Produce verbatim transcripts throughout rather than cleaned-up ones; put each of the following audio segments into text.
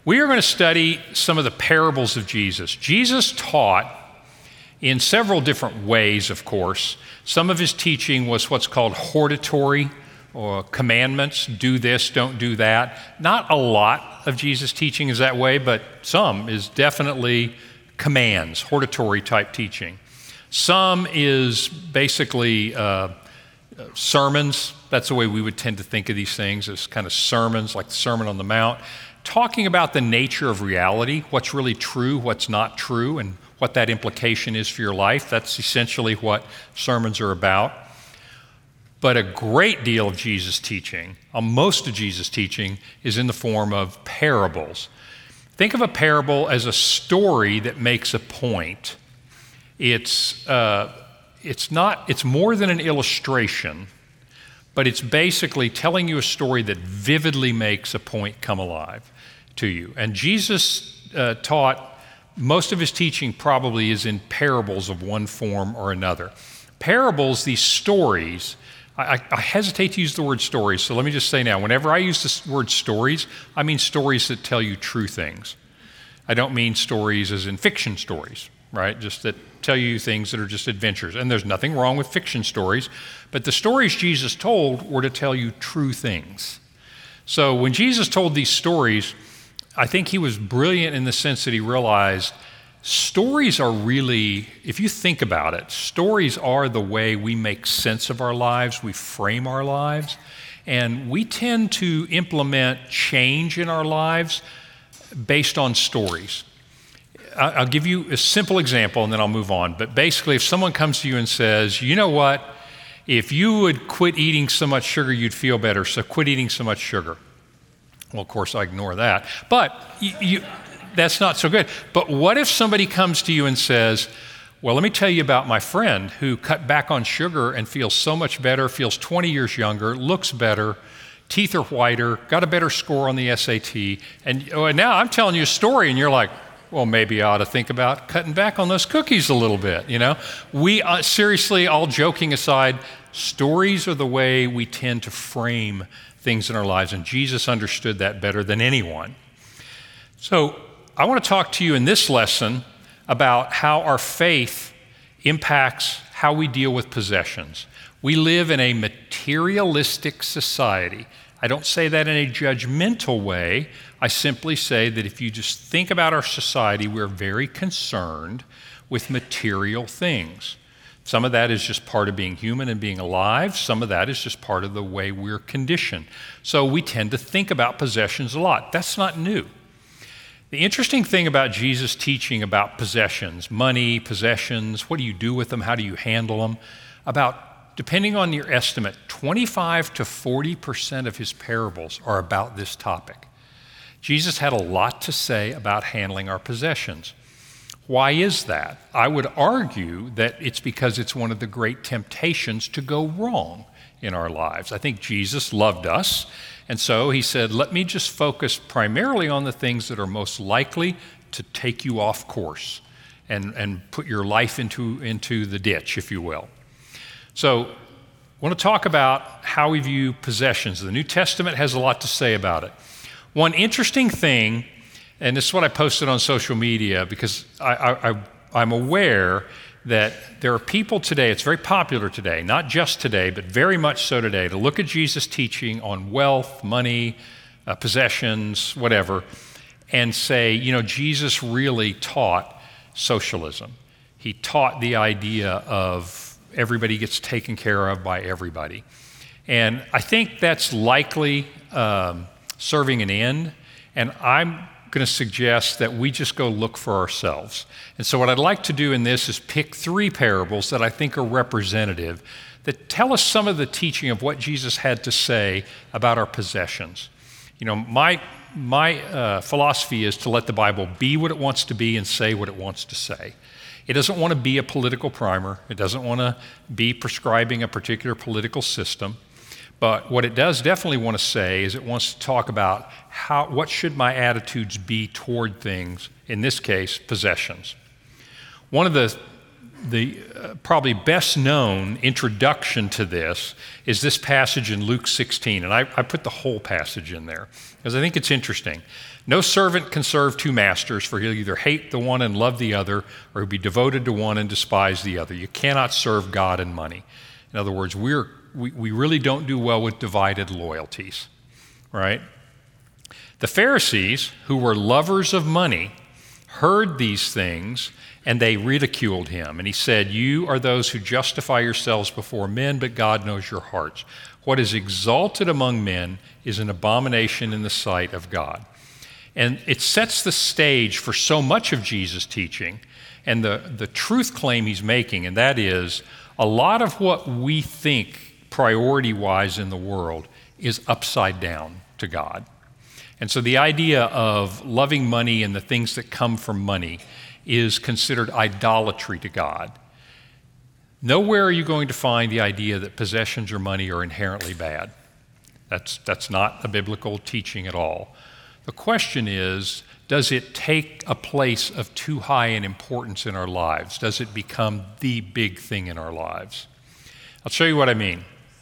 We are going to study some of the parables of Jesus. Jesus taught in several different ways, of course. Some of his teaching was what's called hortatory, or commandments, do this, don't do that. Not a lot of Jesus' teaching is that way, but some is definitely commands, hortatory type teaching. Some is basically uh, sermons. That's the way we would tend to think of these things, as kind of sermons, like the Sermon on the Mount, talking about the nature of reality, what's really true, what's not true, and what that implication is for your life. That's essentially what sermons are about. But a great deal of Jesus' teaching, uh, most of Jesus' teaching, is in the form of parables. Think of a parable as a story that makes a point. It's uh, it's not it's more than an illustration, but it's basically telling you a story that vividly makes a point come alive to you. And Jesus uh, taught, most of his teaching probably is in parables of one form or another. Parables, these stories, I, I hesitate to use the word stories, so let me just say now, whenever I use the word stories, I mean stories that tell you true things. I don't mean stories as in fiction stories, right? Just that tell you things that are just adventures. And there's nothing wrong with fiction stories, but the stories Jesus told were to tell you true things. So when Jesus told these stories, I think he was brilliant in the sense that he realized stories are really, if you think about it, stories are the way we make sense of our lives, we frame our lives, and we tend to implement change in our lives based on stories. I'll give you a simple example and then I'll move on, but basically if someone comes to you and says, you know what, if you would quit eating so much sugar, you'd feel better, so quit eating so much sugar. Well, of course, I ignore that, but you, you that's not so good. But what if somebody comes to you and says, well, let me tell you about my friend who cut back on sugar and feels so much better, feels twenty years younger, looks better, teeth are whiter, got a better score on the S A T, and oh, now I'm telling you a story and you're like, well, maybe I ought to think about cutting back on those cookies a little bit, you know? We, uh, seriously, all joking aside, stories are the way we tend to frame things in our lives, and Jesus understood that better than anyone. So I want to talk to you in this lesson about how our faith impacts how we deal with possessions. We live in a materialistic society. I don't say that in a judgmental way. I simply say that if you just think about our society, we're very concerned with material things. Some of that is just part of being human and being alive. Some of that is just part of the way we're conditioned. So we tend to think about possessions a lot. That's not new. The interesting thing about Jesus' teaching about possessions, money, possessions, what do you do with them, how do you handle them, about, depending on your estimate, twenty-five to forty percent of his parables are about this topic. Jesus had a lot to say about handling our possessions. Why is that? I would argue that it's because it's one of the great temptations to go wrong in our lives. I think Jesus loved us, and so he said, let me just focus primarily on the things that are most likely to take you off course and, and put your life into, into the ditch, if you will. So I want to talk about how we view possessions. The New Testament has a lot to say about it. One interesting thing, and this is what I posted on social media because I, I, I, I'm aware that there are people today, it's very popular today, not just today, but very much so today, to look at Jesus' teaching on wealth, money, uh, possessions, whatever, and say, you know, Jesus really taught socialism. He taught the idea of everybody gets taken care of by everybody. And I think that's likely um, serving an end, and I'm going to suggest that we just go look for ourselves. And so what I'd like to do in this is pick three parables that I think are representative, that tell us some of the teaching of what Jesus had to say about our possessions. You know, my, my uh, philosophy is to let the Bible be what it wants to be and say what it wants to say. It doesn't want to be a political primer. It doesn't want to be prescribing a particular political system. But what it does definitely want to say is it wants to talk about how, what should my attitudes be toward things, in this case, possessions. One of the the uh, probably best known introduction to this is this passage in Luke sixteen. And I, I put the whole passage in there because I think it's interesting. No servant can serve two masters, for he'll either hate the one and love the other, or he'll be devoted to one and despise the other. You cannot serve God and money. In other words, we're, we, we really don't do well with divided loyalties, right? The Pharisees, who were lovers of money, heard these things, and they ridiculed him. And he said, "You are those who justify yourselves before men, but God knows your hearts. What is exalted among men is an abomination in the sight of God." And it sets the stage for so much of Jesus' teaching and the, the truth claim he's making, and that is a lot of what we think priority-wise in the world is upside down to God. And so the idea of loving money and the things that come from money is considered idolatry to God. Nowhere are you going to find the idea that possessions or money are inherently bad. That's, that's not a biblical teaching at all. The question is, does it take a place of too high an importance in our lives? Does it become the big thing in our lives? I'll show you what I mean.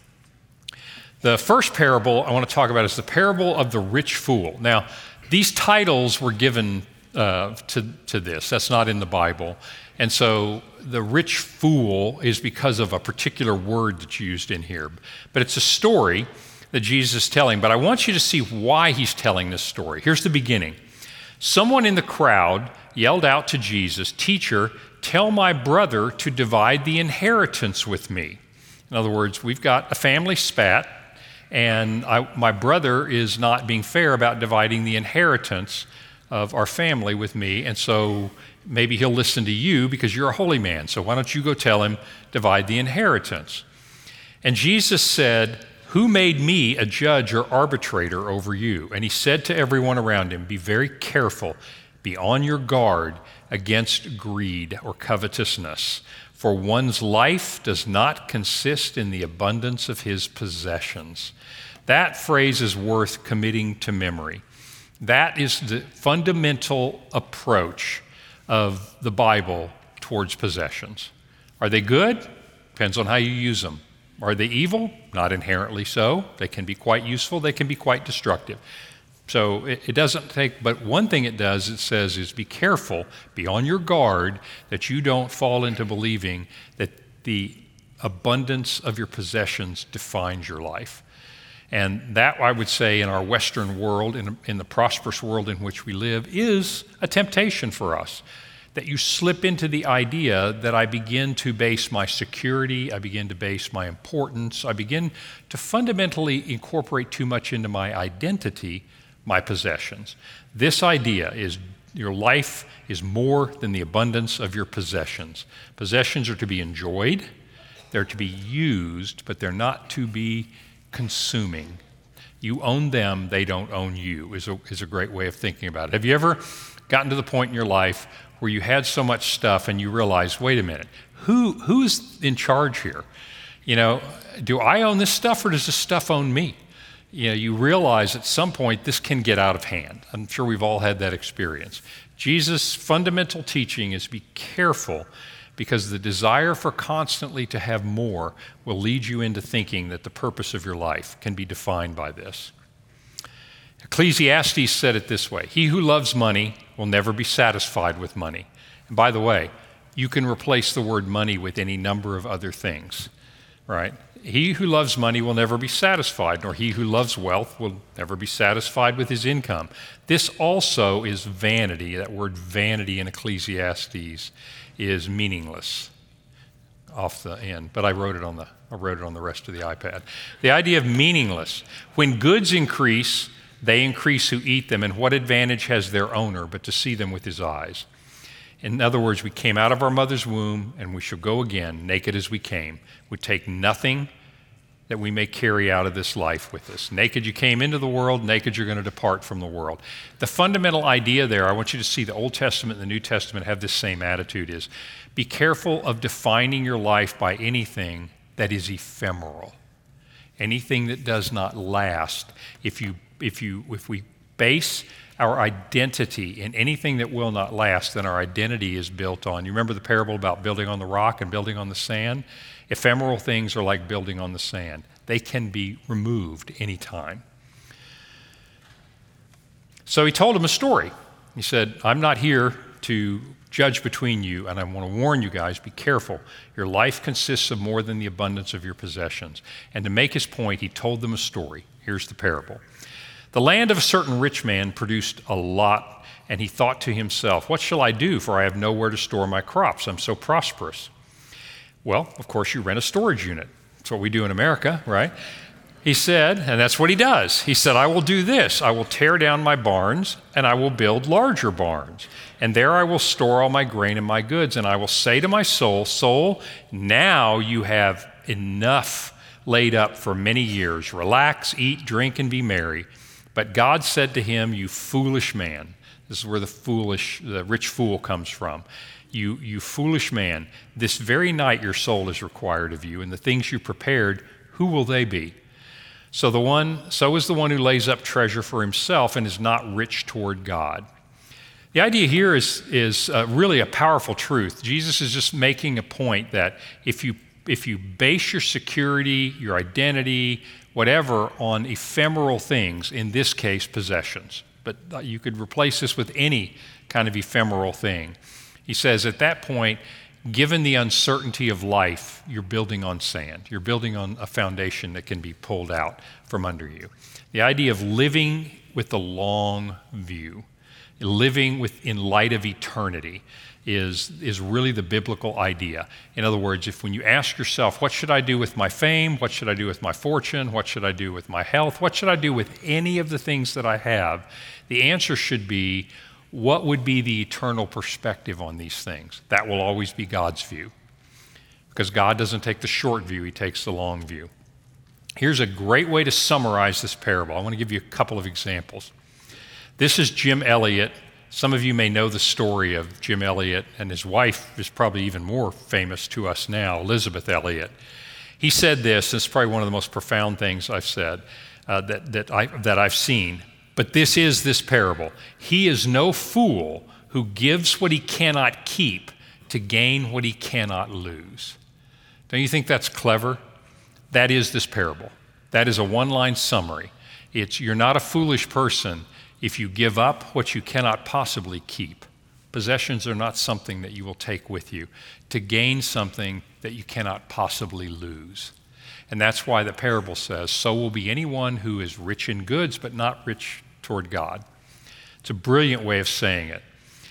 The first parable I want to talk about is the parable of the rich fool. Now, these titles were given uh, to, to this. That's not in the Bible. And so the rich fool is because of a particular word that's used in here. But it's a story that Jesus is telling. But I want you to see why he's telling this story. Here's the beginning. Someone in the crowd yelled out to Jesus, "Teacher, tell my brother to divide the inheritance with me." In other words, we've got a family spat, and I, my brother is not being fair about dividing the inheritance of our family with me, and so maybe he'll listen to you because you're a holy man. So why don't you go tell him, divide the inheritance? And Jesus said, "Who made me a judge or arbitrator over you?" And he said to everyone around him, "Be very careful, be on your guard against greed or covetousness, for one's life does not consist in the abundance of his possessions." That phrase is worth committing to memory. That is the fundamental approach of the Bible towards possessions. Are they good? Depends on how you use them. Are they evil? Not inherently so. They can be quite useful. They can be quite destructive. So it, it doesn't take, but one thing it does, it says, is be careful, be on your guard that you don't fall into believing that the abundance of your possessions defines your life. And that, I would say, in our Western world, in, in the prosperous world in which we live, is a temptation for us. That you slip into the idea that I begin to base my security, I begin to base my importance, I begin to fundamentally incorporate too much into my identity, my possessions. This idea is your life is more than the abundance of your possessions. Possessions are to be enjoyed, they're to be used, but they're not to be consuming. You own them, they don't own you, is a, is a great way of thinking about it. Have you ever gotten to the point in your life where you had so much stuff and you realized, wait a minute, who who's in charge here? You know, do I own this stuff or does this stuff own me? You know, you realize at some point this can get out of hand. I'm sure we've all had that experience. Jesus' fundamental teaching is be careful, because the desire for constantly to have more will lead you into thinking that the purpose of your life can be defined by this. Ecclesiastes said it this way: "He who loves money will never be satisfied with money." And by the way, you can replace the word money with any number of other things, right? He who loves money will never be satisfied, nor he who loves wealth will never be satisfied with his income. This also is vanity. That word vanity in Ecclesiastes is meaningless off the end, but I wrote it on the I wrote it on the rest of the iPad. The idea of meaningless. When goods increase, they increase who eat them, and what advantage has their owner but to see them with his eyes? In other words, we came out of our mother's womb, and we shall go again, naked as we came. We take nothing that we may carry out of this life with us. Naked you came into the world, naked you're going to depart from the world. The fundamental idea there, I want you to see the Old Testament and the New Testament have this same attitude, is be careful of defining your life by anything that is ephemeral, anything that does not last. If you, if you, if we base our identity in anything that will not last, then our identity is built on. You remember the parable about building on the rock and building on the sand? Ephemeral things are like building on the sand. They can be removed anytime. So he told him a story. He said, I'm not here to judge between you, and I want to warn you guys, be careful. Your life consists of more than the abundance of your possessions. And to make his point, he told them a story. Here's the parable. The land of a certain rich man produced a lot, and he thought to himself, what shall I do, for I have nowhere to store my crops. I'm so prosperous. Well, of course, you rent a storage unit. That's what we do in America, right? He said, and that's what he does. He said, I will do this. I will tear down my barns, and I will build larger barns. And there I will store all my grain and my goods. And I will say to my soul, soul, now you have enough laid up for many years. Relax, eat, drink, and be merry. But God said to him, you foolish man. This is where the foolish, the rich fool comes from. You, you foolish man, this very night your soul is required of you, and the things you prepared, who will they be? So the one, so is the one who lays up treasure for himself and is not rich toward God. The idea here is, is uh, really a powerful truth. Jesus is just making a point that if you, if you base your security, your identity, whatever, on ephemeral things, in this case, possessions, but you could replace this with any kind of ephemeral thing. He says at that point, given the uncertainty of life, you're building on sand. You're building on a foundation that can be pulled out from under you. The idea of living with the long view, living with, in light of eternity, is, is really the biblical idea. In other words, if when you ask yourself, what should I do with my fame? What should I do with my fortune? What should I do with my health? What should I do with any of the things that I have? The answer should be, what would be the eternal perspective on these things? That will always be God's view. Because God doesn't take the short view, he takes the long view. Here's a great way to summarize this parable. I want to give you a couple of examples. This is Jim Elliot. Some of you may know the story of Jim Elliot, and his wife is probably even more famous to us now, Elizabeth Elliot. He said this, and it's probably one of the most profound things I've said, uh, that, that, I, that I've seen. But this is this parable. He is no fool who gives what he cannot keep to gain what he cannot lose. Don't you think that's clever? That is this parable. That is a one-line summary. It's, you're not a foolish person if you give up what you cannot possibly keep. Possessions are not something that you will take with you to gain something that you cannot possibly lose. And that's why the parable says, so will be anyone who is rich in goods but not rich toward God. It's a brilliant way of saying it.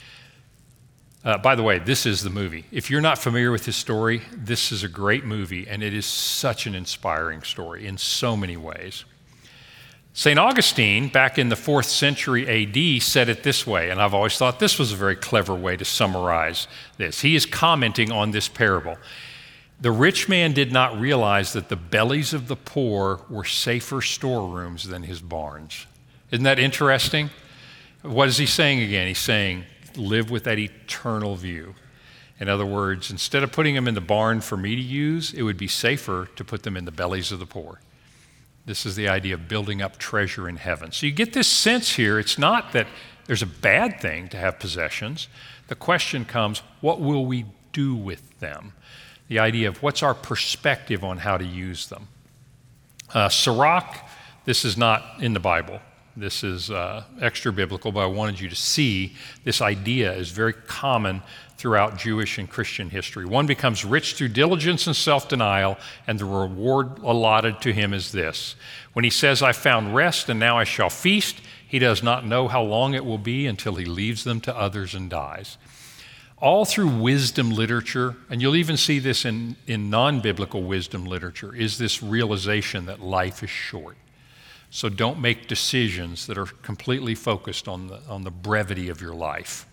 Uh, by the way, this is the movie. If you're not familiar with his story, this is a great movie, and it is such an inspiring story in so many ways. Saint Augustine, back in the fourth century A D, said it this way, and I've always thought this was a very clever way to summarize this. He is commenting on this parable. The rich man did not realize that the bellies of the poor were safer storerooms than his barns. Isn't that interesting? What is he saying again? He's saying, live with that eternal view. In other words, instead of putting them in the barn for me to use, it would be safer to put them in the bellies of the poor. This is the idea of building up treasure in heaven. So you get this sense here, it's not that there's a bad thing to have possessions. The question comes, what will we do with them? The idea of what's our perspective on how to use them. Uh, Sirach, this is not in the Bible. This is uh, extra biblical, but I wanted you to see this idea is very common throughout Jewish and Christian history. One becomes rich through diligence and self-denial, and the reward allotted to him is this. When he says, I found rest and now I shall feast, he does not know how long it will be until he leaves them to others and dies. All through wisdom literature, and you'll even see this in, in non-biblical wisdom literature, is this realization that life is short. So don't make decisions that are completely focused on the, on the brevity of your life.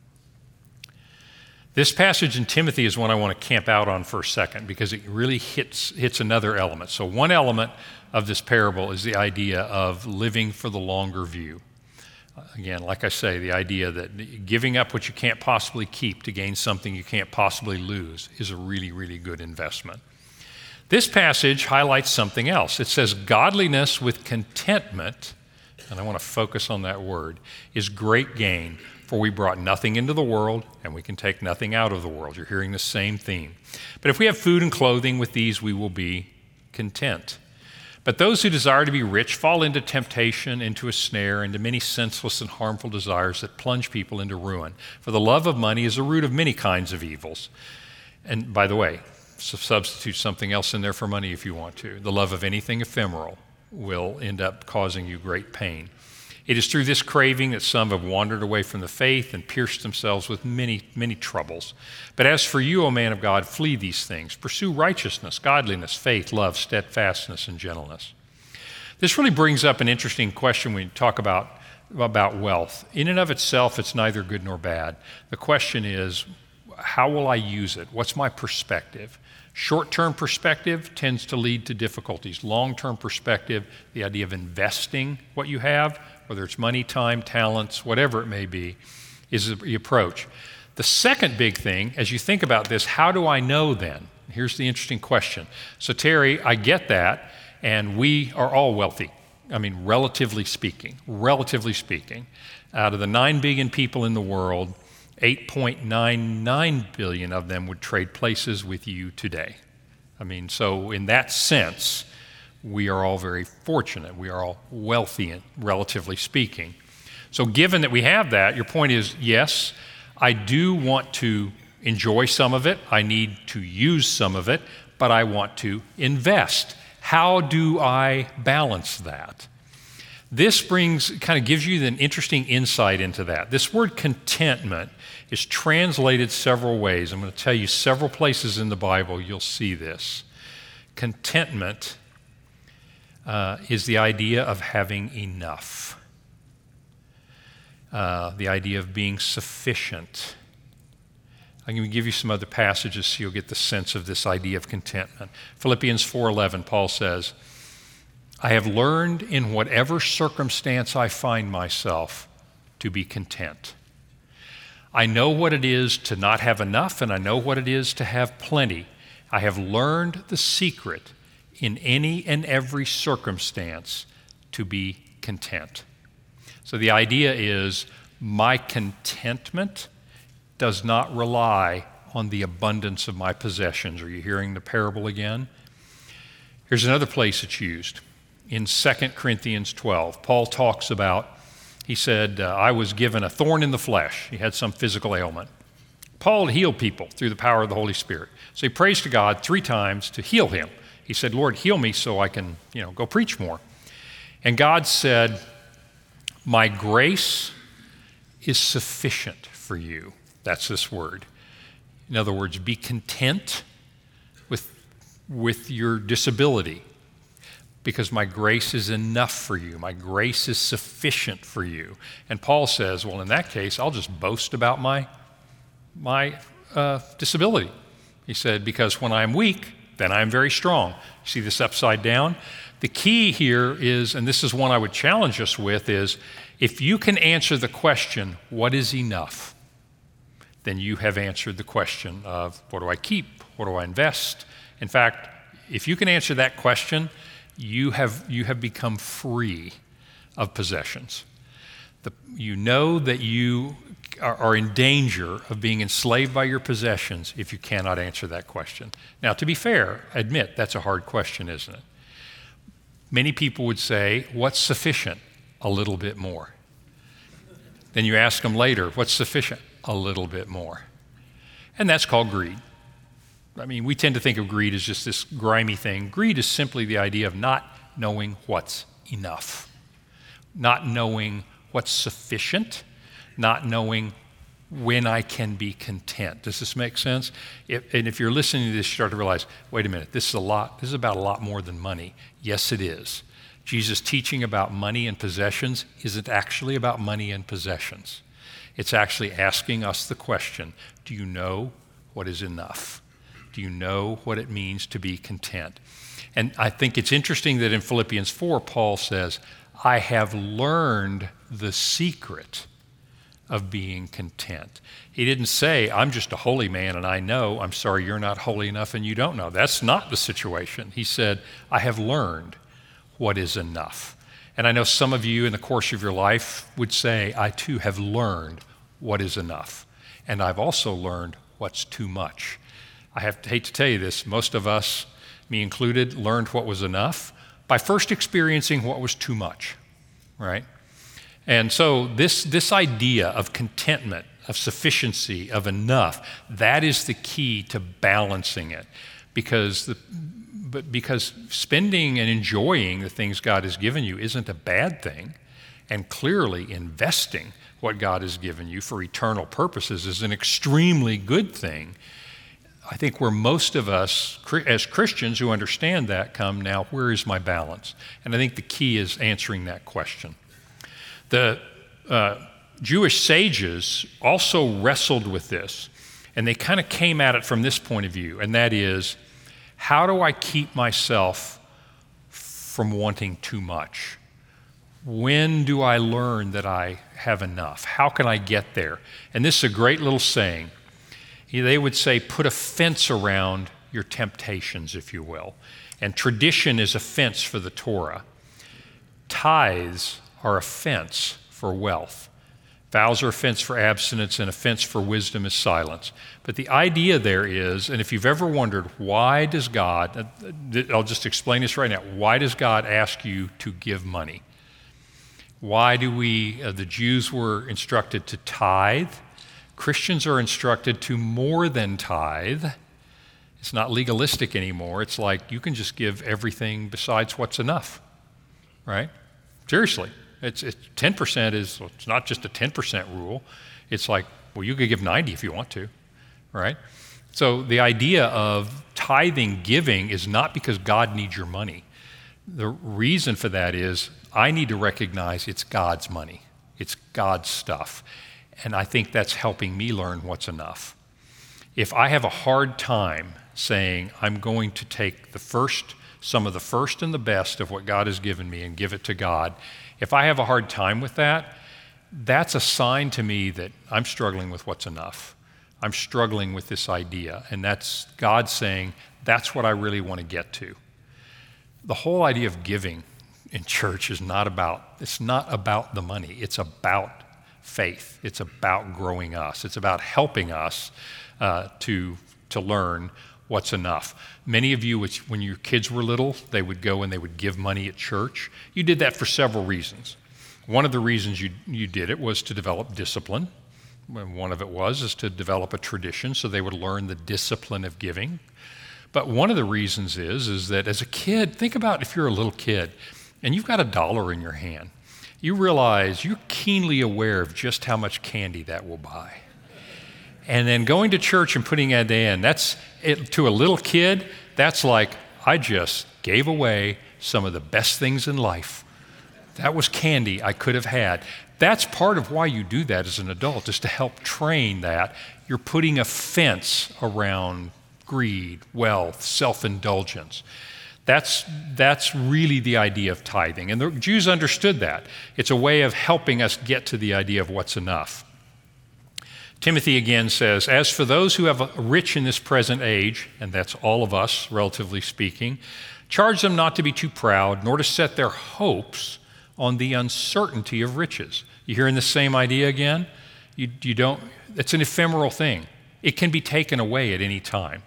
This passage in Timothy is one I want to camp out on for a second because it really hits, hits another element. So one element of this parable is the idea of living for the longer view. Again, like I say, the idea that giving up what you can't possibly keep to gain something you can't possibly lose is a really, really good investment. This passage highlights something else. It says, godliness with contentment and I want to focus on that word, is great gain. For we brought nothing into the world, and we can take nothing out of the world. You're hearing the same theme. But if we have food and clothing, with these we will be content. But those who desire to be rich fall into temptation, into a snare, into many senseless and harmful desires that plunge people into ruin. For the love of money is the root of many kinds of evils. And by the way, substitute something else in there for money if you want to. The love of anything ephemeral will end up causing you great pain. It is through this craving that some have wandered away from the faith and pierced themselves with many, many troubles. But as for you, O man of God, flee these things. Pursue righteousness, godliness, faith, love, steadfastness, and gentleness. This really brings up an interesting question when we talk about, about wealth. In and of itself, it's neither good nor bad. The question is, how will I use it? What's my perspective? Short-term perspective tends to lead to difficulties. Long-term perspective, the idea of investing what you have, whether it's money, time, talents, whatever it may be, is the approach. The second big thing, as you think about this, how do I know then? Here's the interesting question. So Terry, I get that, and we are all wealthy. I mean, relatively speaking, relatively speaking. Out of the nine billion people in the world, eight point nine nine billion of them would trade places with you today. I mean, so in that sense, we are all very fortunate. We are all wealthy, relatively speaking. So given that we have that, your point is, yes, I do want to enjoy some of it. I need to use some of it, but I want to invest. How do I balance that? This brings, kind of gives you an interesting insight into that. This word contentment is translated several ways. I'm going to tell you several places in the Bible you'll see this. Contentment uh, is the idea of having enough, uh, the idea of being sufficient. I'm going to give you some other passages so you'll get the sense of this idea of contentment. Philippians four eleven, Paul says, I have learned in whatever circumstance I find myself to be content. I know what it is to not have enough, and I know what it is to have plenty. I have learned the secret in any and every circumstance to be content. So the idea is my contentment does not rely on the abundance of my possessions. Are you hearing the parable again? Here's another place it's used. In Second Corinthians twelve, Paul talks about, he said, uh, I was given a thorn in the flesh. He had some physical ailment. Paul healed people through the power of the Holy Spirit. So he prays to God three times to heal him. He said, Lord, heal me so I can, you know, go preach more. And God said, my grace is sufficient for you. That's this word. In other words, be content with, with your disability, because my grace is enough for you. My grace is sufficient for you. And Paul says, well, in that case, I'll just boast about my, my uh, disability. He said, because when I'm weak, then I'm very strong. See this upside down? The key here is, and this is one I would challenge us with, is if you can answer the question, what is enough? Then you have answered the question of, what do I keep? What do I invest? In fact, if you can answer that question, you have, you have become free of possessions. The, you know that you are, are in danger of being enslaved by your possessions if you cannot answer that question. Now, to be fair, admit that's a hard question, isn't it? Many people would say, what's sufficient? A little bit more. Then you ask them later, what's sufficient? A little bit more. And that's called greed. I mean, we tend to think of greed as just this grimy thing. Greed is simply the idea of not knowing what's enough, not knowing what's sufficient, not knowing when I can be content. Does this make sense? If, and if you're listening to this, you start to realize, wait a minute, this is a lot, this is about a lot more than money. Yes, it is. Jesus' teaching about money and possessions isn't actually about money and possessions. It's actually asking us the question, do you know what is enough? Do you know what it means to be content? And I think it's interesting that in Philippians four, Paul says, I have learned the secret of being content. He didn't say, I'm just a holy man and I know. I'm sorry, you're not holy enough and you don't know. That's not the situation. He said, I have learned what is enough. And I know some of you in the course of your life would say, I too have learned what is enough. And I've also learned what's too much. I have to hate to tell you this, most of us, me included, learned what was enough by first experiencing what was too much, right? And so this, this idea of contentment, of sufficiency, of enough, that is the key to balancing it. Because the, but because spending and enjoying the things God has given you isn't a bad thing, and clearly investing what God has given you for eternal purposes is an extremely good thing. I think where most of us as Christians who understand that come now, where is my balance? And I think the key is answering that question. The uh, Jewish sages also wrestled with this, and they kind of came at it from this point of view, and that is, how do I keep myself from wanting too much? When do I learn that I have enough? How can I get there? And this is a great little saying. They would say, put a fence around your temptations, if you will. And tradition is a fence for the Torah. Tithes are a fence for wealth. Vows are a fence for abstinence, and a fence for wisdom is silence. But the idea there is, and if you've ever wondered, why does God, I'll just explain this right now, why does God ask you to give money? Why do we, uh, the Jews were instructed to tithe. Christians are instructed to more than tithe. It's not legalistic anymore. It's like you can just give everything besides what's enough, right? Seriously. It's, it's ten percent is, it's not just a ten percent rule. It's like, well, you could give ninety if you want to, right? So the idea of tithing, giving is not because God needs your money. The reason for that is I need to recognize it's God's money. It's God's stuff. And I think that's helping me learn what's enough. If I have a hard time saying I'm going to take the first, some of the first and the best of what God has given me and give it to God, if I have a hard time with that, that's a sign to me that I'm struggling with what's enough. I'm struggling with this idea. And that's God saying, that's what I really want to get to. The whole idea of giving in church is not about, it's not about the money. It's about faith. It's about growing us. It's about helping us uh, to, to learn what's enough. Many of you, which, when your kids were little, they would go and they would give money at church. You did that for several reasons. One of the reasons you, you did it was to develop discipline. One of it was is to develop a tradition so they would learn the discipline of giving. But one of the reasons is, is that as a kid, think about if you're a little kid and you've got a dollar in your hand, you realize you're keenly aware of just how much candy that will buy. And then going to church and putting that in, that's, it, to a little kid, that's like, I just gave away some of the best things in life. That was candy I could have had. That's part of why you do that as an adult, is to help train that. You're putting a fence around greed, wealth, self-indulgence. That's, that's really the idea of tithing. And the Jews understood that. It's a way of helping us get to the idea of what's enough. Timothy again says, as for those who have a rich in this present age, and that's all of us, relatively speaking, charge them not to be too proud, nor to set their hopes on the uncertainty of riches. You hearing the same idea again? You, you don't, it's an ephemeral thing. It can be taken away at any time.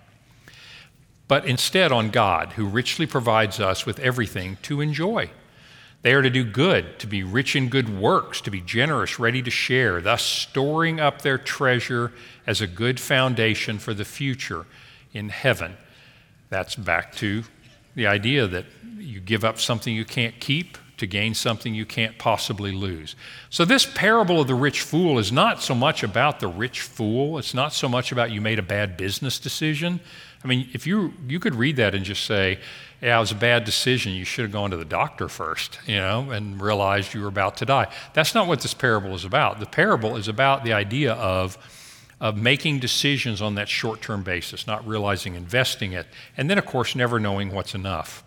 But instead on God, who richly provides us with everything to enjoy. They are to do good, to be rich in good works, to be generous, ready to share, thus storing up their treasure as a good foundation for the future in heaven. That's back to the idea that you give up something you can't keep to gain something you can't possibly lose. So this parable of the rich fool is not so much about the rich fool. It's not so much about you made a bad business decision. I mean, if you you could read that and just say, yeah, it was a bad decision. You should have gone to the doctor first, you know, and realized you were about to die. That's not what this parable is about. The parable is about the idea of, of making decisions on that short-term basis, not realizing investing it, and then, of course, never knowing what's enough.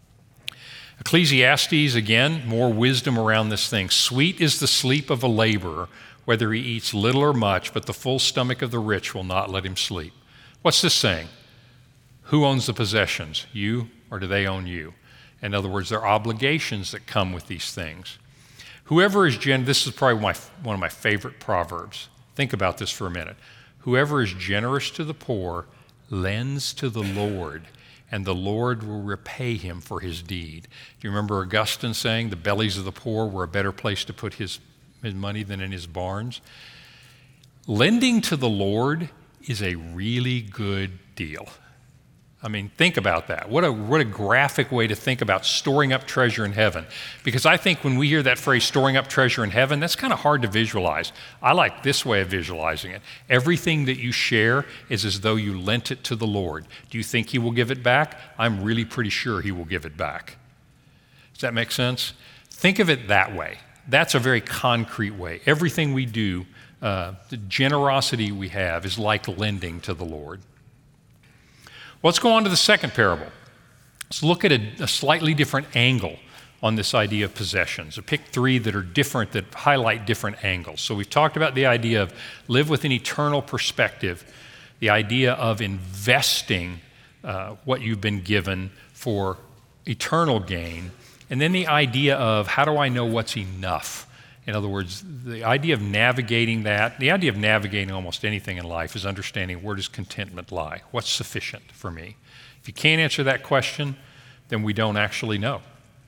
Ecclesiastes, again, more wisdom around this thing. Sweet is the sleep of a laborer, whether he eats little or much, but the full stomach of the rich will not let him sleep. What's this saying? Who owns the possessions? You, or do they own you? In other words, there are obligations that come with these things. Whoever is gen, this is probably my, one of my favorite proverbs. Think about this for a minute. Whoever is generous to the poor lends to the Lord, and the Lord will repay him for his deed. Do you remember Augustine saying the bellies of the poor were a better place to put his, his money than in his barns? Lending to the Lord is a really good deal. I mean, think about that. What a, what a graphic way to think about storing up treasure in heaven. Because I think when we hear that phrase, storing up treasure in heaven, that's kind of hard to visualize. I like this way of visualizing it. Everything that you share is as though you lent it to the Lord. Do you think he will give it back? I'm really pretty sure he will give it back. Does that make sense? Think of it that way. That's a very concrete way. Everything we do, uh, the generosity we have is like lending to the Lord. Let's go on to the second parable. Let's look at a, a slightly different angle on this idea of possessions. I picked three that are different, that highlight different angles. So we've talked about the idea of live with an eternal perspective, the idea of investing uh, what you've been given for eternal gain, and then the idea of how do I know what's enough? In other words, the idea of navigating that, the idea of navigating almost anything in life is understanding where does contentment lie? What's sufficient for me? If you can't answer that question, then we don't actually know.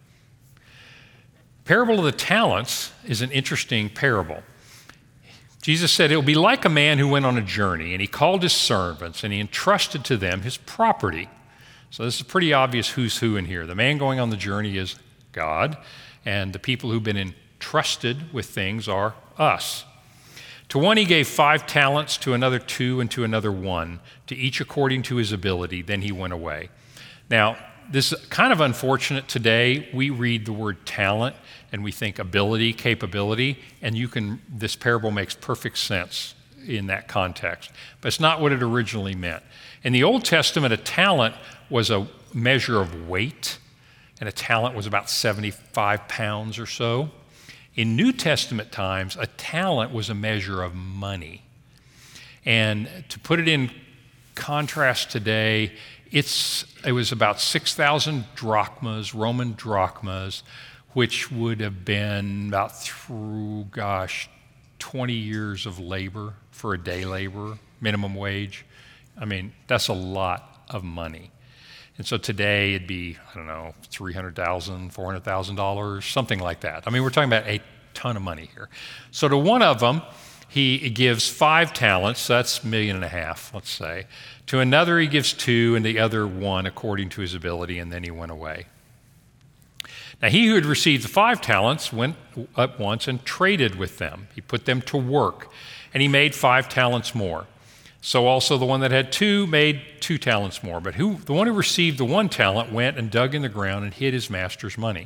Parable of the talents is an interesting parable. Jesus said, it will be like a man who went on a journey, and he called his servants, and he entrusted to them his property. So this is pretty obvious who's who in here. The man going on the journey is God, and the people who've been in trusted with things are us. To one he gave five talents, to another two, and to another one, to each according to his ability. Then he went away. Now, this is kind of unfortunate today. We read the word talent and we think ability, capability, and you can, this parable makes perfect sense in that context. But it's not what it originally meant. In the Old Testament, a talent was a measure of weight, and a talent was about seventy-five pounds or so. In New Testament times, a talent was a measure of money. And to put it in contrast today, it's, it was about six thousand drachmas, Roman drachmas, which would have been about, through, gosh, twenty years of labor for a day laborer, minimum wage. I mean, that's a lot of money. And so today it'd be, I don't know, three hundred thousand dollars, four hundred thousand dollars, something like that. I mean, we're talking about a ton of money here. So to one of them, he gives five talents, so that's a million and a half, let's say. To another, he gives two, and the other one according to his ability, and then he went away. Now, he who had received the five talents went up once and traded with them. He put them to work, and he made five talents more. So also the one that had two made two talents more. But who, the one who received the one talent went and dug in the ground and hid his master's money.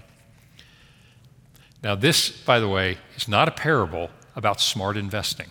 Now this, by the way, is not a parable about smart investing.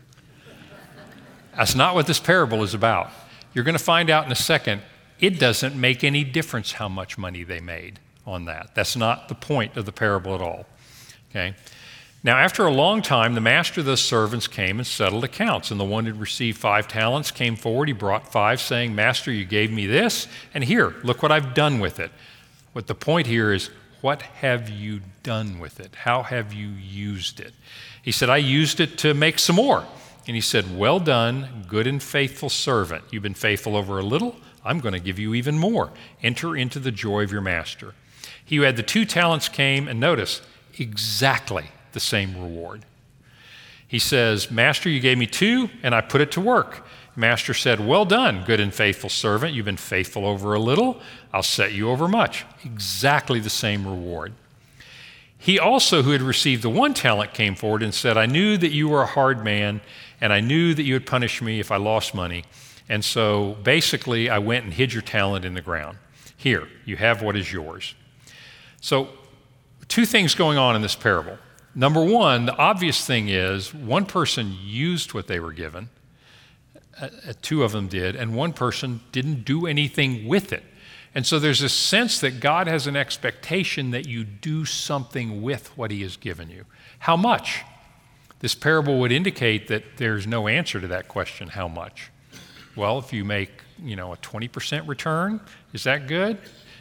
That's not what this parable is about. You're going to find out in a second, it doesn't make any difference how much money they made on that. That's not the point of the parable at all. Okay? Now, after a long time, the master of those servants came and settled accounts. And the one who had received five talents came forward. He brought five, saying, Master, you gave me this, and here, look what I've done with it. What the point here is, what have you done with it? How have you used it? He said, I used it to make some more. And he said, well done, good and faithful servant. You've been faithful over a little. I'm going to give you even more. Enter into the joy of your master. He who had the two talents came, and notice, exactly the same reward. He says, Master, you gave me two, and I put it to work. Master said, well done, good and faithful servant. You've been faithful over a little. I'll set you over much. Exactly the same reward. He also, who had received the one talent, came forward and said, I knew that you were a hard man, and I knew that you would punish me if I lost money. And so basically, I went and hid your talent in the ground. Here, you have what is yours. So two things going on in this parable. Number one, the obvious thing is one person used what they were given, uh, two of them did, and one person didn't do anything with it. And so there's a sense that God has an expectation that you do something with what he has given you. How much? This parable would indicate that there's no answer to that question, how much? Well, if you make, you know, a twenty percent return, is that good?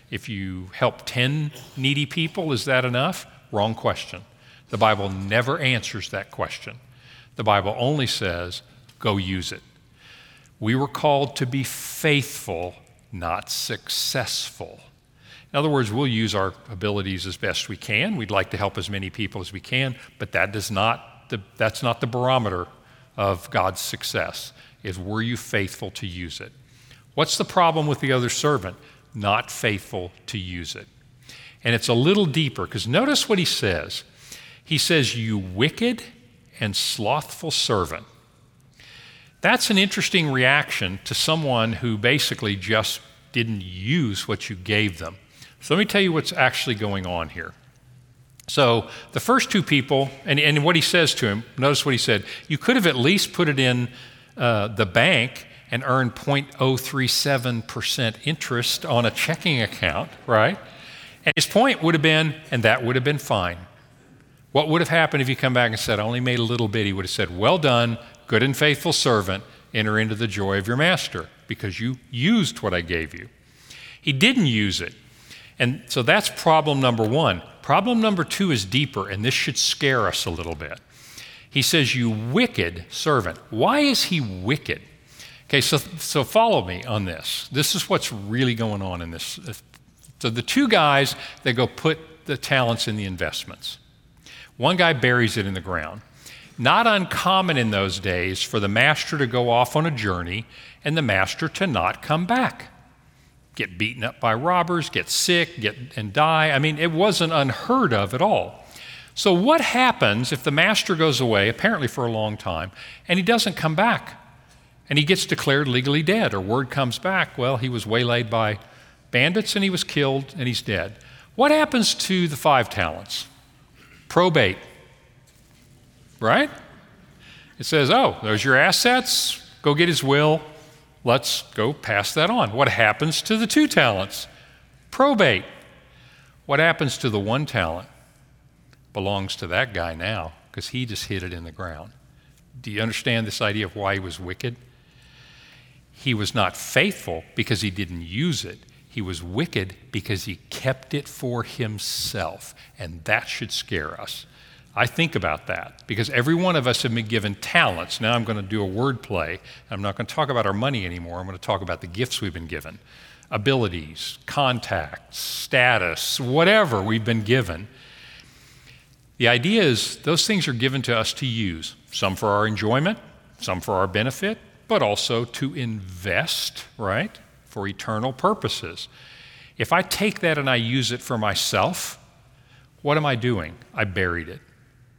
If you help ten needy people, is that enough? Wrong question. The Bible never answers that question. The Bible only says, go use it. We were called to be faithful, not successful. In other words, we'll use our abilities as best we can. We'd like to help as many people as we can, but that does not, the, that's not the barometer of God's success, is were you faithful to use it? What's the problem with the other servant? Not faithful to use it. And it's a little deeper, because notice what he says. He says, you wicked and slothful servant. That's an interesting reaction to someone who basically just didn't use what you gave them. So let me tell you what's actually going on here. So the first two people, and, and what he says to him, notice what he said. You could have at least put it in uh, the bank and earned zero point zero three seven percent interest on a checking account, right? And his point would have been, and that would have been fine. What would have happened if you come back and said, I only made a little bit? He would have said, well done, good and faithful servant, enter into the joy of your master, because you used what I gave you. He didn't use it. And so that's problem number one. Problem number two is deeper, and this should scare us a little bit. He says, you wicked servant. Why is he wicked? Okay, so, so follow me on this. This is what's really going on in this. So the two guys, they go put the talents in the investments. One guy buries it in the ground. Not uncommon in those days for the master to go off on a journey and the master to not come back. Get beaten up by robbers, get sick, get and die. I mean, it wasn't unheard of at all. So what happens if the master goes away, apparently for a long time, and he doesn't come back? And he gets declared legally dead, or word comes back, well, he was waylaid by bandits and he was killed and he's dead. What happens to the five talents? Probate, right? It says, oh, those are your assets, go get his will, let's go pass that on. What happens to the two talents? Probate. What happens to the one talent? Belongs to that guy now, because he just hid it in the ground. Do you understand this idea of why he was wicked? He was not faithful because he didn't use it. He was wicked because he kept it for himself, and that should scare us. I think about that because every one of us have been given talents. Now I'm going to do a word play. I'm not going to talk about our money anymore. I'm going to talk about the gifts we've been given. Abilities, contacts, status, whatever we've been given. The idea is those things are given to us to use, some for our enjoyment, some for our benefit, but also to invest, right? For eternal purposes. If I take that and I use it for myself, what am I doing? I buried it.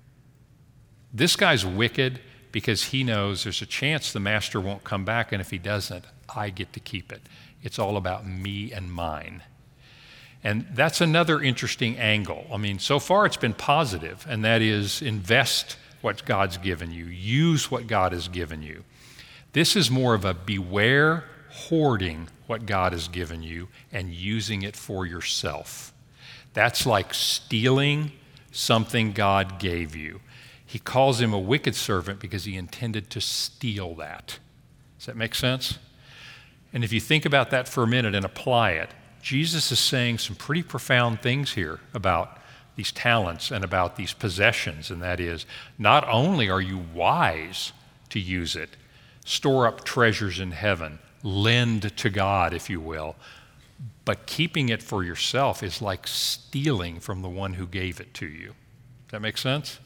This guy's wicked because he knows there's a chance the master won't come back, and if he doesn't, I get to keep it. It's all about me and mine. And that's another interesting angle. I mean, so far it's been positive, and that is invest what God's given you, use what God has given you. This is more of a beware hoarding what God has given you and using it for yourself. That's like stealing something God gave you. He calls him a wicked servant because he intended to steal that. Does that make sense? And if you think about that for a minute and apply it, Jesus is saying some pretty profound things here about these talents and about these possessions, and that is, not only are you wise to use it, store up treasures in heaven, lend to God, if you will, but keeping it for yourself is like stealing from the one who gave it to you. Does that make sense?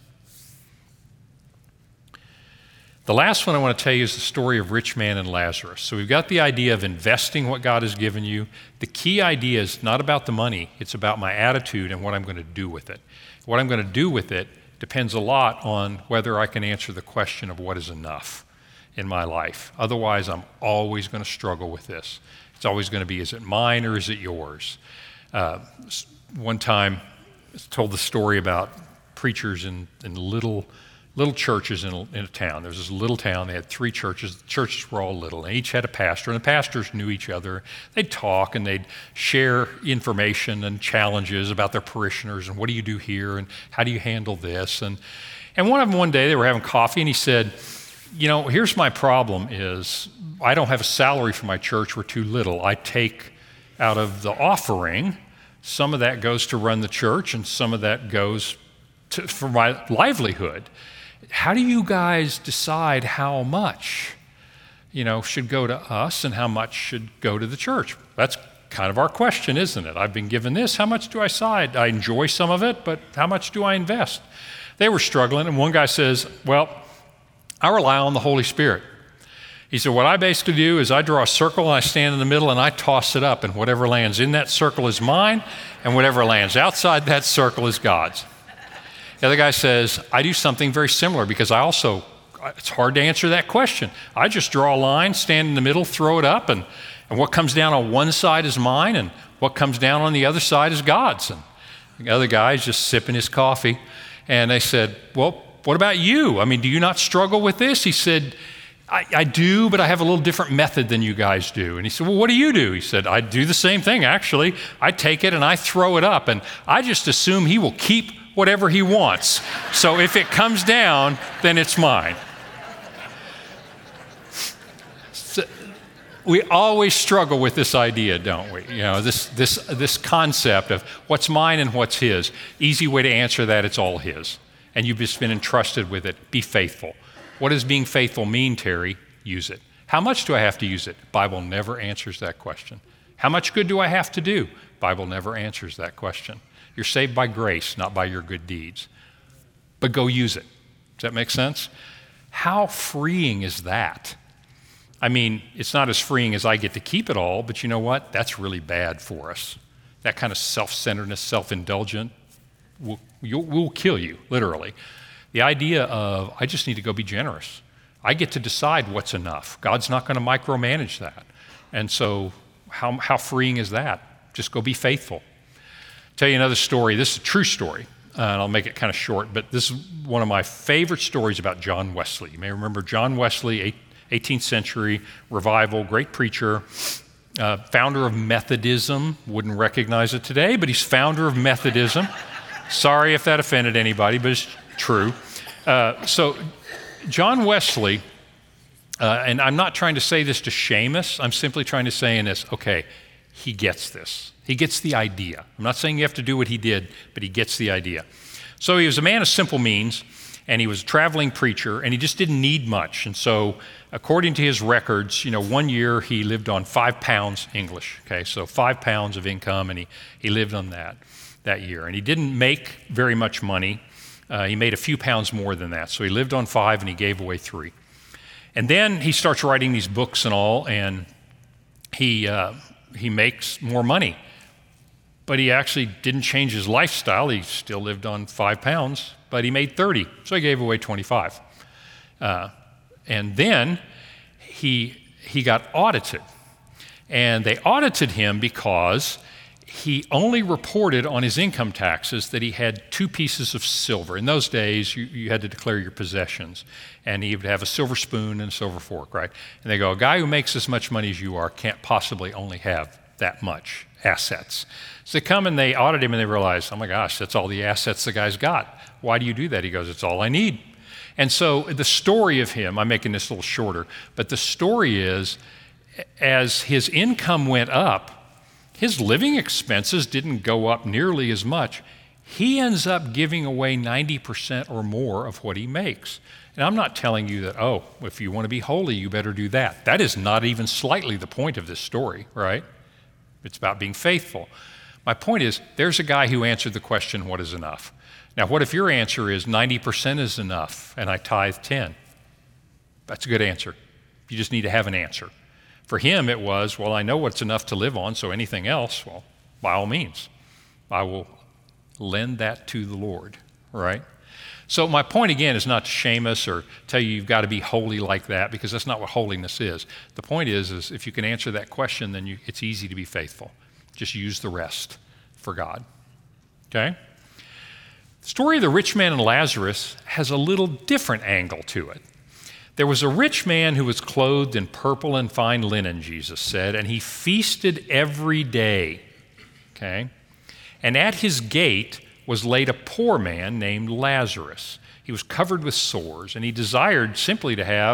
The last one I want to tell you is the story of rich man and Lazarus. So we've got the idea of investing what God has given you. The key idea is not about the money, it's about my attitude and what I'm going to do with it. What I'm going to do with it depends a lot on whether I can answer the question of what is enough in my life. Otherwise, I'm always going to struggle with this. It's always going to be, is it mine or is it yours? Uh, one time, I told the story about preachers in, in little little churches in a, in a town. There was this little town. They had three churches. The churches were all little. And each had a pastor, and the pastors knew each other. They'd talk, and they'd share information and challenges about their parishioners, and what do you do here, and how do you handle this? And, and one of them, one day, they were having coffee, and he said, you know, here's my problem is I don't have a salary for my church. We're too little. I take out of the offering, some of that goes to run the church and some of that goes to, for my livelihood. How do you guys decide how much, you know, should go to us and how much should go to the church? That's kind of our question, isn't it? I've been given this. How much do I side? I enjoy some of it, but how much do I invest? They were struggling, and one guy says, well, I rely on the Holy Spirit. He said, what I basically do is I draw a circle and I stand in the middle and I toss it up, and whatever lands in that circle is mine, and whatever lands outside that circle is God's. The other guy says, I do something very similar because I also, it's hard to answer that question. I just draw a line, stand in the middle, throw it up, and, and what comes down on one side is mine, and what comes down on the other side is God's. And the other guy is just sipping his coffee, and they said, well, what about you? I mean, do you not struggle with this? He said, I, I do, but I have a little different method than you guys do. And he said, well, what do you do? He said, I do the same thing, actually. I take it and I throw it up, and I just assume he will keep whatever he wants. So if it comes down, then it's mine. So we always struggle with this idea, don't we? You know, this, this, this concept of what's mine and what's his. Easy way to answer that, it's all his. And you've just been entrusted with it. Be faithful. What does being faithful mean, Terry? Use it. How much do I have to use it? Bible never answers that question. How much good do I have to do? Bible never answers that question. You're saved by grace, not by your good deeds. But go use it. Does that make sense? How freeing is that? I mean, it's not as freeing as I get to keep it all, but you know what? That's really bad for us. That kind of self-centeredness, self-indulgent, will, will kill you, literally. The idea of, I just need to go be generous. I get to decide what's enough. God's not going to micromanage that. And so how, how freeing is that? Just go be faithful. Tell you another story. This is a true story, uh, and I'll make it kind of short, but this is one of my favorite stories about John Wesley. You may remember John Wesley, eighteenth century revival, great preacher, uh, founder of Methodism. Wouldn't recognize it today, but he's founder of Methodism. Sorry if that offended anybody, but it's true. Uh, so John Wesley, uh, and I'm not trying to say this to shame us, I'm simply trying to say in this, okay, he gets this. He gets the idea. I'm not saying you have to do what he did, but he gets the idea. So he was a man of simple means, and he was a traveling preacher, and he just didn't need much. And so according to his records, you know, one year he lived on five pounds English, okay? So five pounds of income, and he, he lived on that that year. And he didn't make very much money. Uh, he made a few pounds more than that. So he lived on five, and he gave away three. And then he starts writing these books and all, and he uh, he makes more money. But he actually didn't change his lifestyle. He still lived on five pounds, but he made thirty, so he gave away twenty-five. Uh, and then he, he got audited. And they audited him because he only reported on his income taxes that he had two pieces of silver. In those days, you, you had to declare your possessions. And he would have a silver spoon and a silver fork, right? And they go, a guy who makes as much money as you are can't possibly only have that much assets. So they come and they audit him and they realize, oh my gosh, that's all the assets the guy's got. Why do you do that? He goes, it's all I need. And so the story of him, I'm making this a little shorter, but the story is as his income went up, his living expenses didn't go up nearly as much. He ends up giving away ninety percent or more of what he makes. And I'm not telling you that, oh, if you want to be holy, you better do that. That is not even slightly the point of this story, right? It's about being faithful. My point is, there's a guy who answered the question, what is enough? Now, what if your answer is ninety percent is enough and I tithe ten? That's a good answer. You just need to have an answer. For him, it was, well, I know what's enough to live on, so anything else, well, by all means, I will lend that to the Lord, right? So my point, again, is not to shame us or tell you you've got to be holy like that, because that's not what holiness is. The point is, is if you can answer that question, then you, it's easy to be faithful. Just use the rest for God, okay? The story of the rich man and Lazarus has a little different angle to it. There was a rich man who was clothed in purple and fine linen, Jesus said, and he feasted every day, okay? And at his gate was laid a poor man named Lazarus. He was covered with sores, and he desired simply to have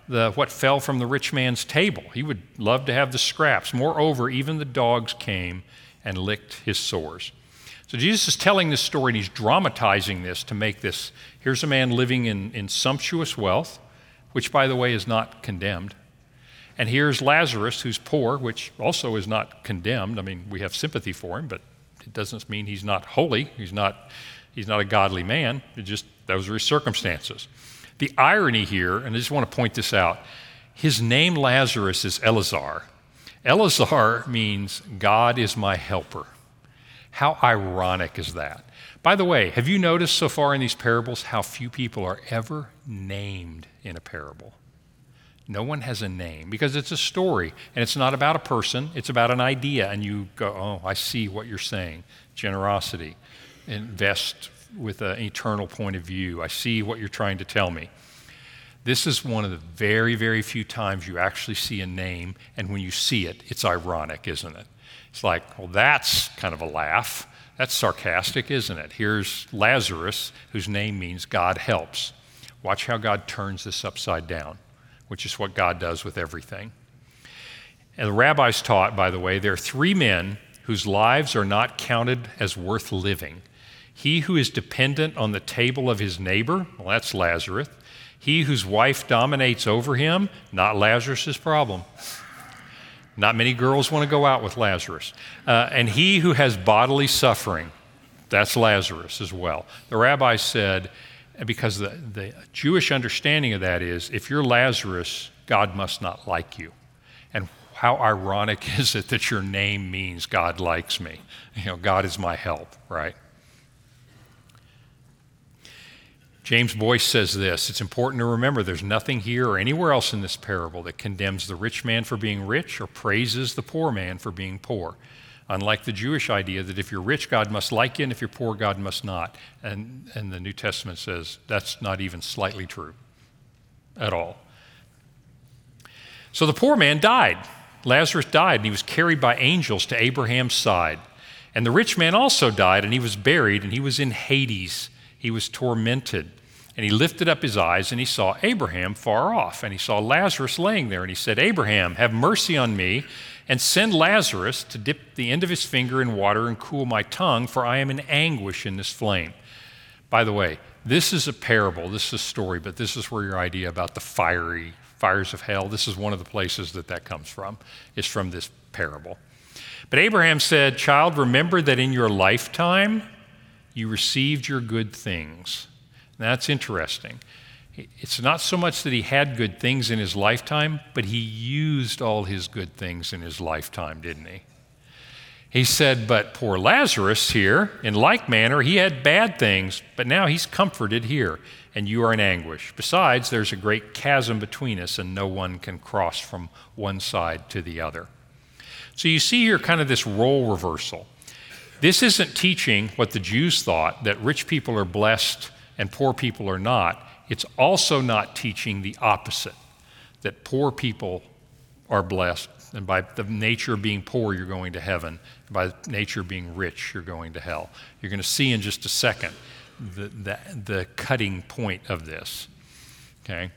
the, what fell from the rich man's table. He would love to have the scraps. Moreover, even the dogs came and licked his sores. So Jesus is telling this story, and he's dramatizing this to make this, here's a man living in, in sumptuous wealth, which, by the way, is not condemned. And here's Lazarus, who's poor, which also is not condemned. I mean, we have sympathy for him, but it doesn't mean he's not holy. He's not, he's not a godly man. It just, those are his circumstances. The irony here, and I just want to point this out, his name Lazarus is Eleazar. Eleazar means God is my helper. How ironic is that? By the way, have you noticed so far in these parables how few people are ever named in a parable? No one has a name because it's a story, and it's not about a person, it's about an idea, and you go, oh, I see what you're saying. Generosity, invest with an eternal point of view. I see what you're trying to tell me. This is one of the very, very few times you actually see a name, and when you see it, it's ironic, isn't it? It's like, well, that's kind of a laugh. That's sarcastic, isn't it? Here's Lazarus, whose name means God helps. Watch how God turns this upside down, which is what God does with everything. And the rabbis taught, by the way, there are three men whose lives are not counted as worth living. He who is dependent on the table of his neighbor, well, that's Lazarus. He whose wife dominates over him, not Lazarus' problem. Not many girls want to go out with Lazarus. Uh, and he who has bodily suffering, that's Lazarus as well. The rabbis said, because the, the Jewish understanding of that is, if you're Lazarus, God must not like you. And how ironic is it that your name means God likes me? You know, God is my help, right? James Boyce says this, it's important to remember there's nothing here or anywhere else in this parable that condemns the rich man for being rich or praises the poor man for being poor. Unlike the Jewish idea that if you're rich, God must like you, and if you're poor, God must not. And, and the New Testament says that's not even slightly true at all. So the poor man died. Lazarus died, and he was carried by angels to Abraham's side. And the rich man also died, and he was buried, and he was in Hades. He was tormented. And he lifted up his eyes, and he saw Abraham far off, and he saw Lazarus laying there. And he said, Abraham, have mercy on me, and send Lazarus to dip the end of his finger in water and cool my tongue, for I am in anguish in this flame. By the way, this is a parable, this is a story, but this is where your idea about the fiery fires of hell, this is one of the places that that comes from, is from this parable. But Abraham said, child, remember that in your lifetime you received your good things. That's interesting. It's not so much that he had good things in his lifetime, but he used all his good things in his lifetime, didn't he? He said, but poor Lazarus here, in like manner, he had bad things, but now he's comforted here, and you are in anguish. Besides, there's a great chasm between us, and no one can cross from one side to the other. So you see here kind of this role reversal. This isn't teaching what the Jews thought, that rich people are blessed and poor people are not. It's also not teaching the opposite, that poor people are blessed, and by the nature of being poor, you're going to heaven. By the nature of being rich, you're going to hell. You're going to see in just a second the, the, the cutting point of this, okay?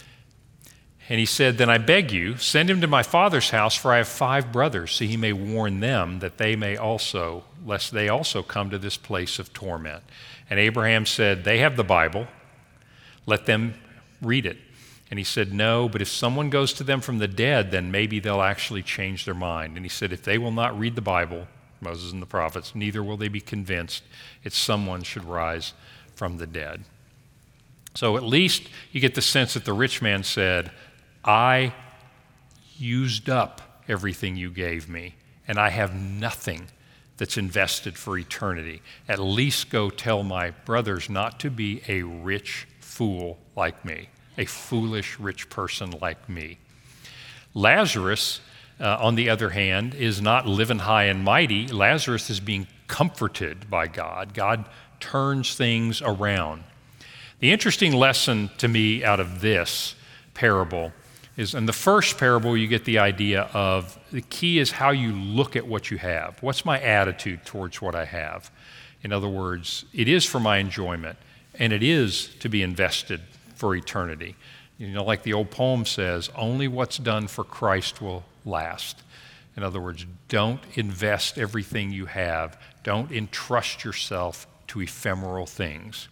And he said, then I beg you, send him to my father's house, for I have five brothers, so he may warn them that they may also, lest they also come to this place of torment. And Abraham said, they have the Bible. Let them read it. And he said, no, but if someone goes to them from the dead, then maybe they'll actually change their mind. And he said, if they will not read the Bible, Moses and the prophets, neither will they be convinced it's someone should rise from the dead. So at least you get the sense that the rich man said, I used up everything you gave me, and I have nothing that's invested for eternity. At least go tell my brothers not to be a rich fool like me, a foolish rich person like me. Lazarus, uh, on the other hand, is not living high and mighty. Lazarus is being comforted by God. God turns things around. The interesting lesson to me out of this parable is, in the first parable, you get the idea of the key is how you look at what you have. What's my attitude towards what I have? In other words, it is for my enjoyment, and it is to be invested for eternity. You know, like the old poem says, only what's done for Christ will last. In other words, don't invest everything you have. Don't entrust yourself to ephemeral things.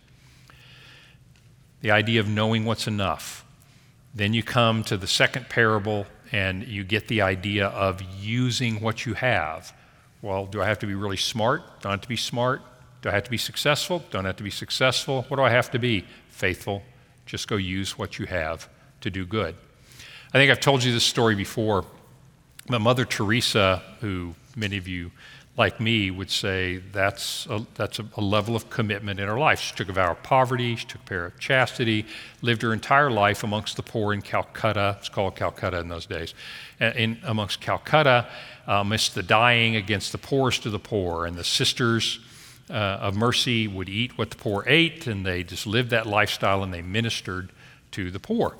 The idea of knowing what's enough. Then you come to the second parable and you get the idea of using what you have. Well, do I have to be really smart? Don't have to be smart. Do I have to be successful? Don't have to be successful. What do I have to be? Faithful. Just go use what you have to do good. I think I've told you this story before. But Mother Teresa, who many of you like me would say that's a, that's a, a level of commitment in her life. She took a vow of poverty, she took a vow of chastity, lived her entire life amongst the poor in Calcutta. It's called Calcutta in those days. In, amongst Calcutta, uh, amidst the dying, against the poorest of the poor. And the sisters uh, of mercy would eat what the poor ate, and they just lived that lifestyle and they ministered to the poor.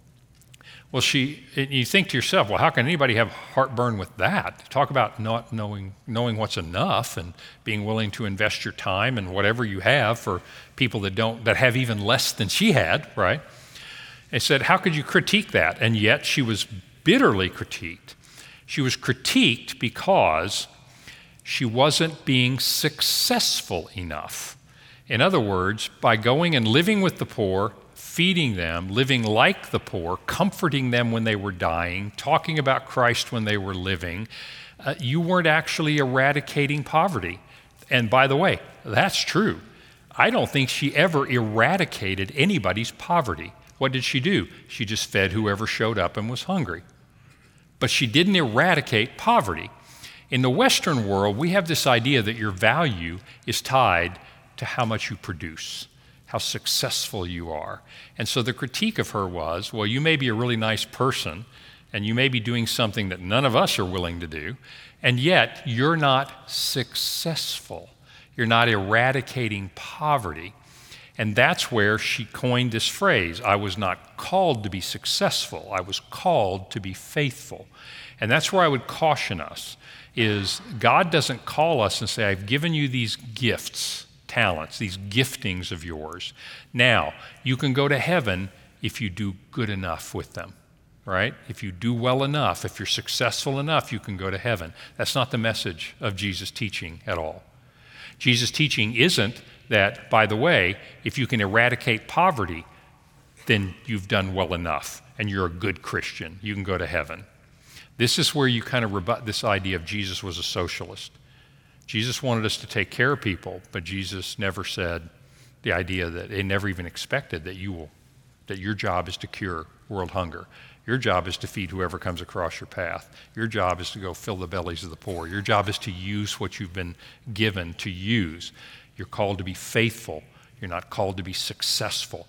Well, she, you think to yourself, well, how can anybody have heartburn with that? Talk about not knowing, knowing what's enough and being willing to invest your time and whatever you have for people that don't, that have even less than she had, right? They said, how could you critique that? And yet she was bitterly critiqued. She was critiqued because she wasn't being successful enough. In other words, by going and living with the poor, feeding them, living like the poor, comforting them when they were dying, talking about Christ when they were living, uh, you weren't actually eradicating poverty. And by the way, that's true. I don't think she ever eradicated anybody's poverty. What did she do? She just fed whoever showed up and was hungry. But she didn't eradicate poverty. In the Western world, we have this idea that your value is tied to how much you produce, how successful you are. And so the critique of her was, well, you may be a really nice person, and you may be doing something that none of us are willing to do, and yet you're not successful. You're not eradicating poverty. And that's where she coined this phrase, I was not called to be successful, I was called to be faithful. And that's where I would caution us, is God doesn't call us and say, I've given you these gifts, talents, these giftings of yours. Now, you can go to heaven if you do good enough with them, right? If you do well enough, if you're successful enough, you can go to heaven. That's not the message of Jesus' teaching at all. Jesus' teaching isn't that, by the way, if you can eradicate poverty, then you've done well enough and you're a good Christian. You can go to heaven. This is where you kind of rebut this idea of Jesus was a socialist. Jesus wanted us to take care of people, but Jesus never said the idea that they never even expected that you will, that your job is to cure world hunger. Your job is to feed whoever comes across your path. Your job is to go fill the bellies of the poor. Your job is to use what you've been given to use. You're called to be faithful. You're not called to be successful.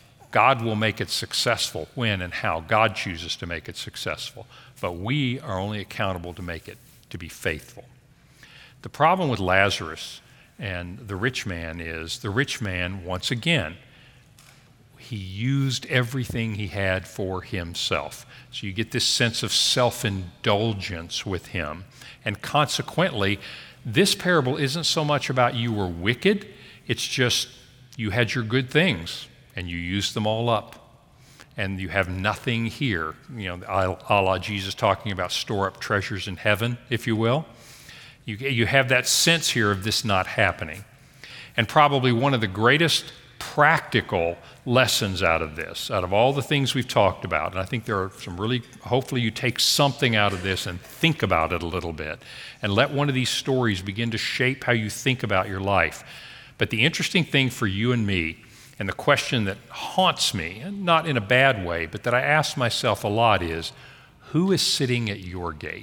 God will make it successful when and how God chooses to make it successful. But we are only accountable to make it, to be faithful. The problem with Lazarus and the rich man is the rich man, once again, he used everything he had for himself. So you get this sense of self-indulgence with him. And consequently, this parable isn't so much about you were wicked, it's just you had your good things and you used them all up. And you have nothing here, you know, a la Jesus talking about store up treasures in heaven, if you will. You, you have that sense here of this not happening. And probably one of the greatest practical lessons out of this, out of all the things we've talked about, and I think there are some really, hopefully you take something out of this and think about it a little bit, and let one of these stories begin to shape how you think about your life. But the interesting thing for you and me, and the question that haunts me, and not in a bad way, but that I ask myself a lot is, who is sitting at your gate?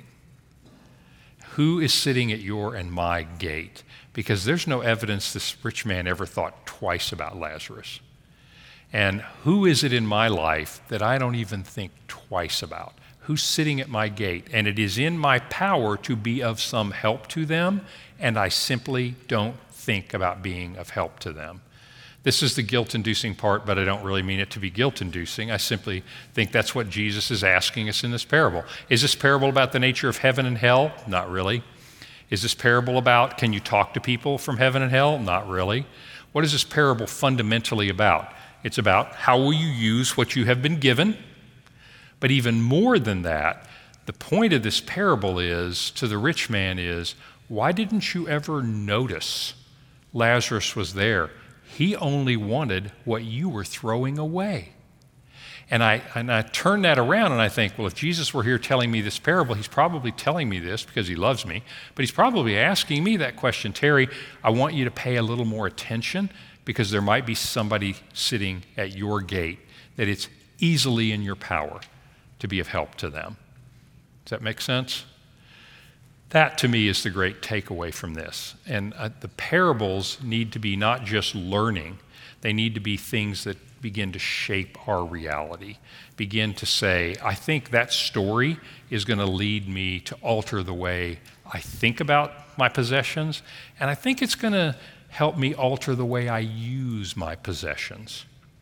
Who is sitting at your and my gate? Because there's no evidence this rich man ever thought twice about Lazarus. And who is it in my life that I don't even think twice about? Who's sitting at my gate? And it is in my power to be of some help to them, and I simply don't think about being of help to them. This is the guilt-inducing part, but I don't really mean it to be guilt-inducing. I simply think that's what Jesus is asking us in this parable. Is this parable about the nature of heaven and hell? Not really. Is this parable about, can you talk to people from heaven and hell? Not really. What is this parable fundamentally about? It's about how will you use what you have been given. But even more than that, the point of this parable is, to the rich man is, why didn't you ever notice Lazarus was there? He only wanted what you were throwing away. And I, and I turn that around and I think, well, if Jesus were here telling me this parable, he's probably telling me this because he loves me, but he's probably asking me that question. Terry, I want you to pay a little more attention because there might be somebody sitting at your gate that it's easily in your power to be of help to them. Does that make sense? That, to me, is the great takeaway from this. And uh, the parables need to be not just learning, they need to be things that begin to shape our reality, begin to say, I think that story is going to lead me to alter the way I think about my possessions, and I think it's going to help me alter the way I use my possessions.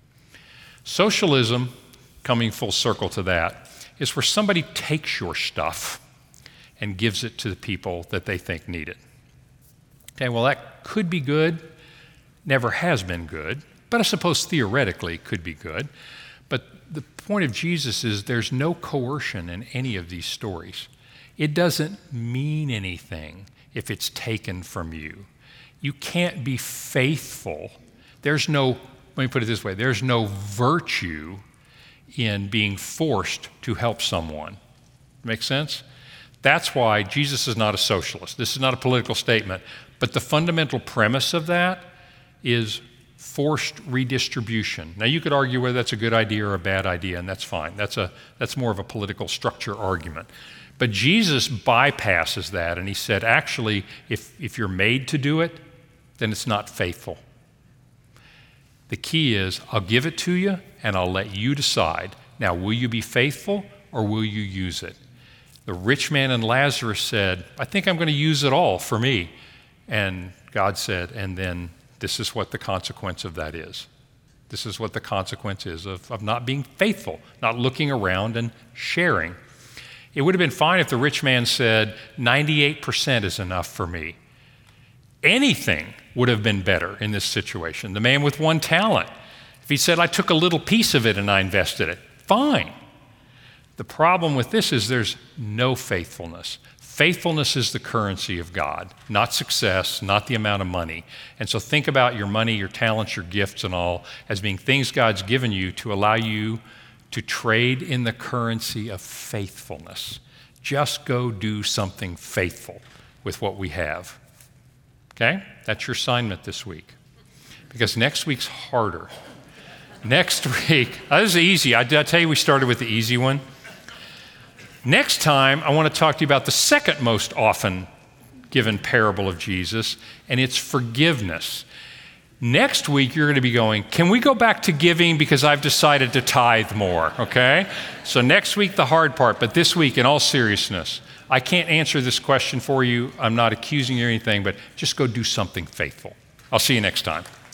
Socialism, coming full circle to that, is where somebody takes your stuff and gives it to the people that they think need it. Okay, well, that could be good, never has been good, but I suppose theoretically could be good. But the point of Jesus is there's no coercion in any of these stories. It doesn't mean anything if it's taken from you. You can't be faithful. There's no, let me put it this way, there's no virtue in being forced to help someone. Make sense? That's why Jesus is not a socialist. This is not a political statement. But the fundamental premise of that is forced redistribution. Now, you could argue whether that's a good idea or a bad idea, and that's fine. That's a that's more of a political structure argument. But Jesus bypasses that, and he said, actually, if, if you're made to do it, then it's not faithful. The key is, I'll give it to you, and I'll let you decide. Now, will you be faithful, or will you use it? The rich man and Lazarus said, I think I'm going to use it all for me. And God said, and then this is what the consequence of that is. This is what the consequence is of, of not being faithful, not looking around and sharing. It would have been fine if the rich man said, ninety-eight percent is enough for me. Anything would have been better in this situation. The man with one talent, if he said, I took a little piece of it and I invested it, fine. The problem with this is there's no faithfulness. Faithfulness is the currency of God, not success, not the amount of money. And so think about your money, your talents, your gifts and all as being things God's given you to allow you to trade in the currency of faithfulness. Just go do something faithful with what we have. Okay? That's your assignment this week. Because next week's harder. Next week, oh, this is easy. I, did I tell you we started with the easy one? Next time, I want to talk to you about the second most often given parable of Jesus, and it's forgiveness. Next week, you're going to be going, can we go back to giving because I've decided to tithe more, okay? So next week, the hard part, but this week, in all seriousness, I can't answer this question for you. I'm not accusing you of anything, but just go do something faithful. I'll see you next time.